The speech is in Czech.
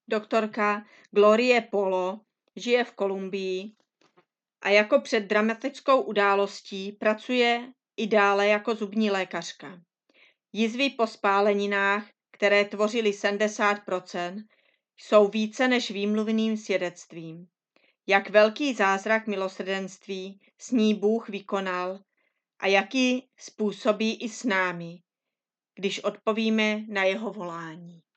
Doktorka Glorie Polo žije v Kolumbii a jako před dramatickou událostí pracuje i dále jako zubní lékařka. Jizvy po spáleninách, které tvořily 70%, jsou více než výmluvným svědectvím. Jak velký zázrak milosrdenství s ní Bůh vykonal a jaký způsobí i s námi, když odpovíme na jeho volání.